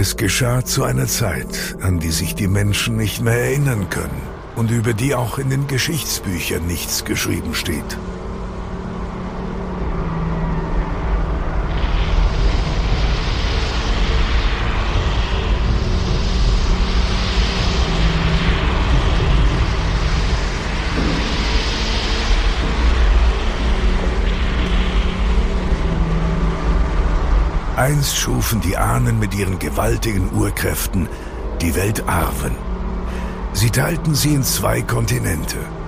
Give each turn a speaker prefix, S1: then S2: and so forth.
S1: Es geschah zu einer Zeit, an die sich die Menschen nicht mehr erinnern können und über die auch in den Geschichtsbüchern nichts geschrieben steht. Einst schufen die Ahnen mit ihren gewaltigen Urkräften die Welt Arwen. Sie teilten sie in 2 Kontinente,